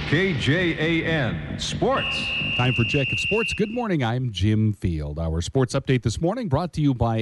KJAN Sports. Time for Check of Sports. Good morning, I'm Jim Field. Our sports update this morning brought to you by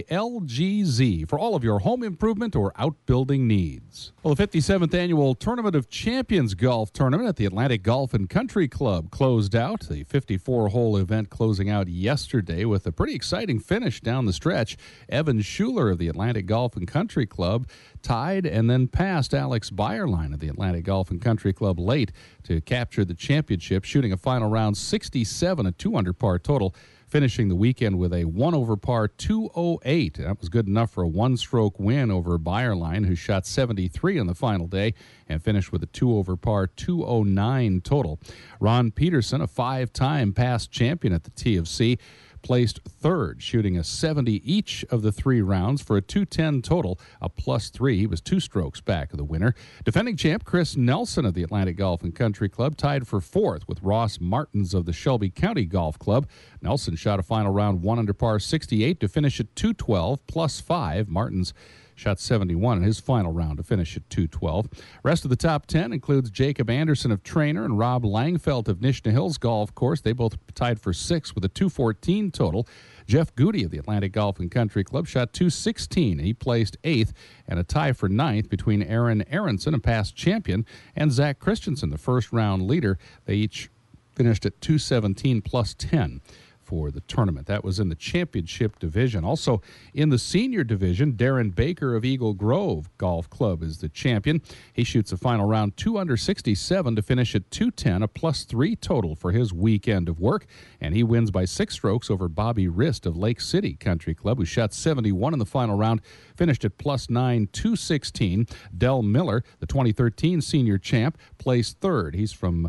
LGZ for all of your home improvement or outbuilding needs. Well, the 57th annual Tournament of Champions golf tournament at the Atlantic Golf and Country Club closed out. The 54-hole event closing out yesterday with a pretty exciting finish down the stretch. Evan Schuler of the Atlantic Golf and Country Club tied and then passed Alex Bayerlein of the Atlantic Golf and Country Club late to capture the championship, shooting a final round 67, a 2-under par total, finishing the weekend with a 1-over par 208. That was good enough for a one-stroke win over Bayerlein, who shot 73 on the final day and finished with a 2-over par 209 total. Ron Peterson, a 5-time past champion at the TFC, placed third, shooting a 70 each of the 3 rounds for a 210 total, a +3. He was 2 strokes back of the winner. Defending champ Chris Nelson of the Atlantic Golf and Country Club tied for 4th with Ross Martins of the Shelby County Golf Club. Nelson shot a final round 1-under par 68 to finish at 212 +5. Martins shot 71 in his final round to finish at 212. Rest of the top 10 includes Jacob Anderson of Trainer and Rob Langfelt of Nishna Hills Golf Course. They both tied for 6th with a 214 total. Jeff Goody of the Atlantic Golf and Country Club shot 216. He placed 8th, and a tie for 9th between Aaron Aronson, a past champion, and Zach Christensen, the first-round leader. They each finished at 217 +10. For the tournament. That was in the championship division. Also in the senior division, Darren Baker of Eagle Grove Golf Club is the champion. He shoots a final round 2-under 67 to finish at 210, a +3 total for his weekend of work, and he wins by 6 strokes over Bobby Rist of Lake City Country Club, who shot 71 in the final round, finished at +9, 216. Del Miller, the 2013 senior champ, placed third.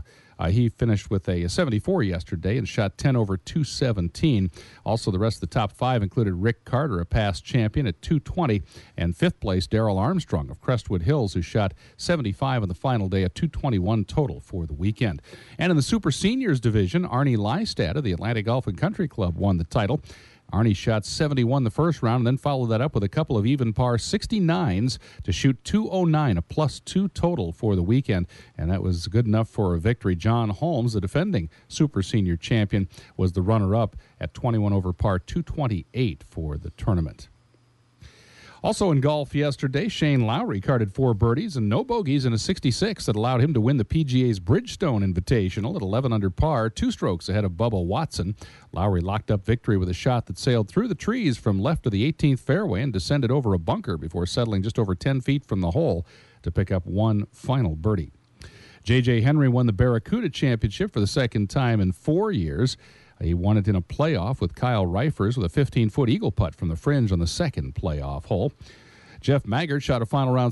He finished with a 74 yesterday and shot 10 over 217. Also, the rest of the top 5 included Rick Carter, a past champion, at 220, and 5th place Darrell Armstrong of Crestwood Hills, who shot 75 on the final day, a 221 total for the weekend. And in the Super Seniors division, Arnie Lystad of the Atlantic Golf and Country Club won the title. Arnie shot 71 the first round and then followed that up with a couple of even par 69s to shoot 209, a +2 total for the weekend, and that was good enough for a victory. John Holmes, the defending Super Senior champion, was the runner-up at 21 over par 228 for the tournament. Also in golf yesterday, Shane Lowry carded 4 birdies and no bogeys in a 66 that allowed him to win the PGA's Bridgestone Invitational at 11 under par, 2 strokes ahead of Bubba Watson. Lowry locked up victory with a shot that sailed through the trees from left of the 18th fairway and descended over a bunker before settling just over 10 feet from the hole to pick up one final birdie. J.J. Henry won the Barracuda Championship for the second time in 4 years. He won it in a playoff with Kyle Reifers with a 15-foot eagle putt from the fringe on the second playoff hole. Jeff Maggart shot a final round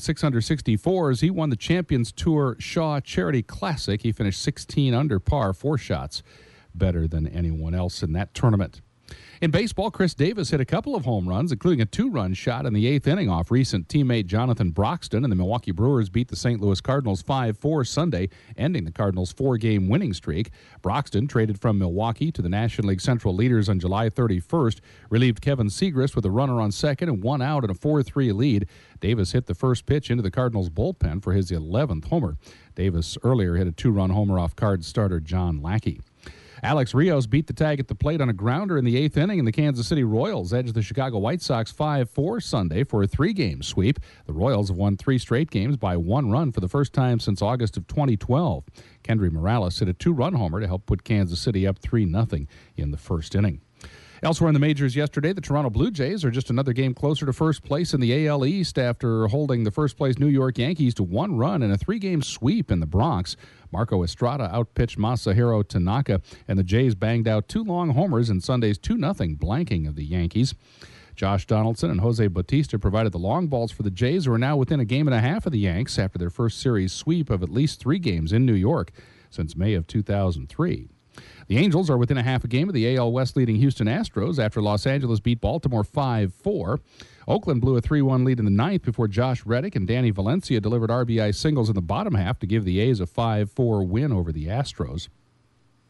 664 as he won the Champions Tour Shaw Charity Classic. He finished 16 under par, 4 shots better than anyone else in that tournament. In baseball, Chris Davis hit a couple of home runs, including a 2-run shot in the 8th inning off recent teammate Jonathan Broxton, and the Milwaukee Brewers beat the St. Louis Cardinals 5-4 Sunday, ending the Cardinals' 4-game winning streak. Broxton, traded from Milwaukee to the National League Central leaders on July 31st, relieved Kevin Segrist with a runner on second and 1 out in a 4-3 lead. Davis hit the first pitch into the Cardinals' bullpen for his 11th homer. Davis earlier hit a 2-run homer off Cards starter John Lackey. Alex Rios beat the tag at the plate on a grounder in the 8th inning, and the Kansas City Royals edged the Chicago White Sox 5-4 Sunday for a 3-game sweep. The Royals have won 3 straight games by 1 run for the first time since August of 2012. Kendry Morales hit a 2-run homer to help put Kansas City up 3-0 in the first inning. Elsewhere in the majors yesterday, the Toronto Blue Jays are just another game closer to first place in the AL East after holding the first-place New York Yankees to 1 run in a 3-game sweep in the Bronx. Marco Estrada outpitched Masahiro Tanaka, and the Jays banged out 2 long homers in Sunday's 2-0 blanking of the Yankees. Josh Donaldson and Jose Bautista provided the long balls for the Jays, who are now within a game and a half of the Yanks after their first series sweep of at least 3 games in New York since May of 2003. The Angels are within a half a game of the AL West leading Houston Astros after Los Angeles beat Baltimore 5-4. Oakland blew a 3-1 lead in the 9th before Josh Reddick and Danny Valencia delivered RBI singles in the bottom half to give the A's a 5-4 win over the Astros.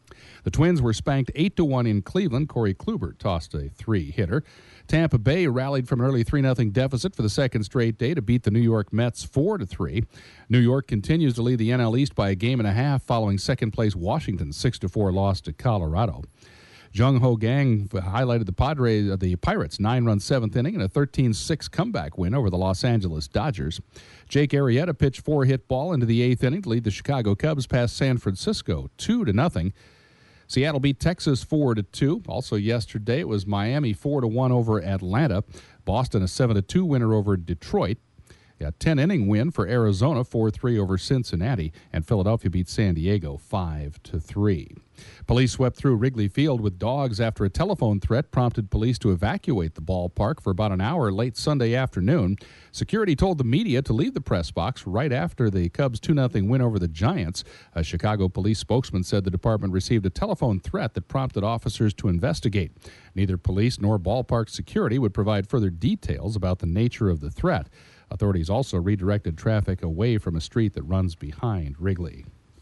The Twins were spanked 8-1 in Cleveland. Corey Kluber tossed a 3-hitter. Tampa Bay rallied from an early 3-0 deficit for the second straight day to beat the New York Mets 4-3. New York continues to lead the NL East by a game and a half following second-place Washington's 6-4 loss to Colorado. Jung Ho Kang highlighted the Pirates' 9-run seventh inning in a 13-6 comeback win over the Los Angeles Dodgers. Jake Arrieta pitched 4-hit ball into the eighth inning to lead the Chicago Cubs past San Francisco 2-0. Seattle beat Texas 4-2. Also yesterday, it was Miami 4-1 over Atlanta. Boston a 7-2 winner over Detroit. A 10-inning win for Arizona, 4-3 over Cincinnati, and Philadelphia beat San Diego 5-3. Police swept through Wrigley Field with dogs after a telephone threat prompted police to evacuate the ballpark for about an hour late Sunday afternoon. Security told the media to leave the press box right after the Cubs' 2-0 win over the Giants. A Chicago police spokesman said the department received a telephone threat that prompted officers to investigate. Neither police nor ballpark security would provide further details about the nature of the threat. Authorities also redirected traffic away from a street that runs behind Wrigley.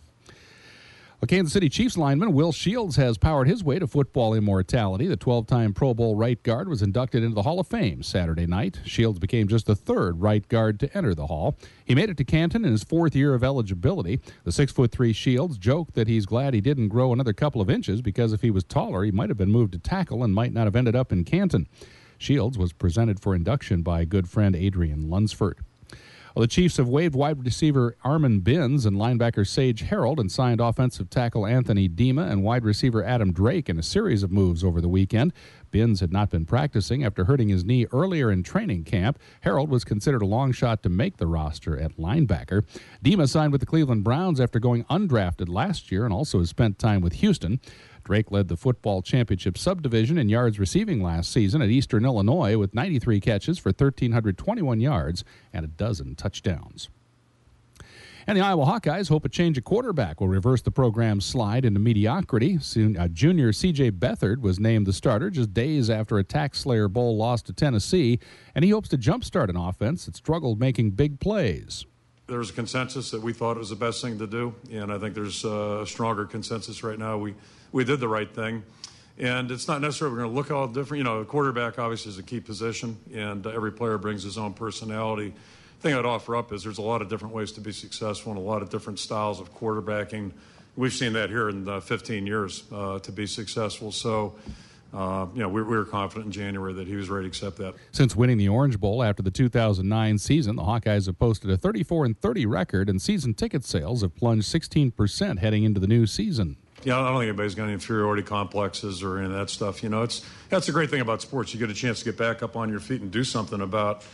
A Kansas City Chiefs lineman, Will Shields, has powered his way to football immortality. The 12-time Pro Bowl right guard was inducted into the Hall of Fame Saturday night. Shields became just the third right guard to enter the Hall. He made it to Canton in his fourth year of eligibility. The 6'3" Shields joked that he's glad he didn't grow another couple of inches because if he was taller, he might have been moved to tackle and might not have ended up in Canton. Shields was presented for induction by good friend Adrian Lunsford. Well, the Chiefs have waived wide receiver Armin Binns and linebacker Sage Harold and signed offensive tackle Anthony Dima and wide receiver Adam Drake in a series of moves over the weekend. Binns had not been practicing after hurting his knee earlier in training camp. Harold was considered a long shot to make the roster at linebacker. Dima signed with the Cleveland Browns after going undrafted last year and also has spent time with Houston. Drake led the football championship subdivision in yards receiving last season at Eastern Illinois with 93 catches for 1,321 yards and a dozen touchdowns. And the Iowa Hawkeyes hope a change of quarterback will reverse the program's slide into mediocrity. Junior C.J. Beathard was named the starter just days after a Tax Slayer Bowl loss to Tennessee, and he hopes to jumpstart an offense that struggled making big plays. There's a consensus that we thought it was the best thing to do, and I think there's a stronger consensus right now. We did the right thing, and it's not necessarily we're going to look all different. You know, a quarterback obviously is a key position, and every player brings his own personality. The thing I'd offer up is there's a lot of different ways to be successful and a lot of different styles of quarterbacking. We've seen that here in 15 years to be successful. So, we were confident in January that he was ready to accept that. Since winning the Orange Bowl after the 2009 season, the Hawkeyes have posted a 34-30 record, and season ticket sales have plunged 16% heading into the new season. Yeah, I don't think anybody's got any inferiority complexes or any of that stuff. You know, that's the great thing about sports. You get a chance to get back up on your feet and do something about,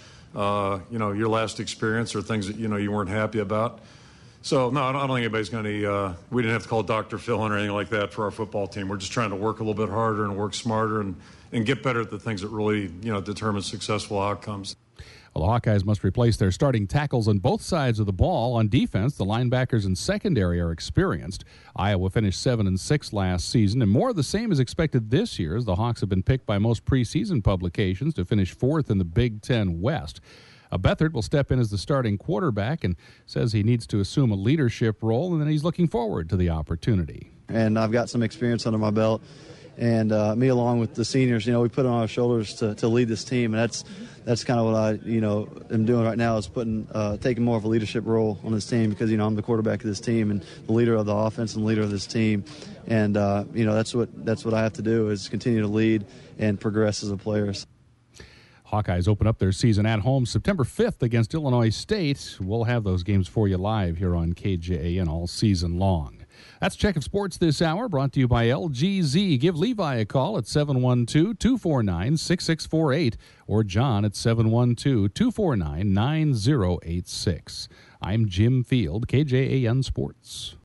your last experience or things that, you weren't happy about. So, no, I don't think anybody's going to we didn't have to call Dr. Phil or anything like that for our football team. We're just trying to work a little bit harder and work smarter and get better at the things that really, determine successful outcomes. Well, the Hawkeyes must replace their starting tackles on both sides of the ball. On defense, the linebackers and secondary are experienced. Iowa finished 7-6 last season, and more of the same is expected this year, as the Hawks have been picked by most preseason publications to finish fourth in the Big Ten West. Beathard will step in as the starting quarterback and says he needs to assume a leadership role, and then he's looking forward to the opportunity. And I've got some experience under my belt, and me along with the seniors, we put it on our shoulders to lead this team, and that's kind of what I, am doing right now is taking more of a leadership role on this team because, I'm the quarterback of this team and the leader of the offense and leader of this team, and that's what I have to do is continue to lead and progress as a player. Hawkeyes open up their season at home September 5th against Illinois State. We'll have those games for you live here on KJAN all season long. That's Check of Sports this hour, brought to you by LGZ. Give Levi a call at 712-249-6648 or John at 712-249-9086. I'm Jim Field, KJAN Sports.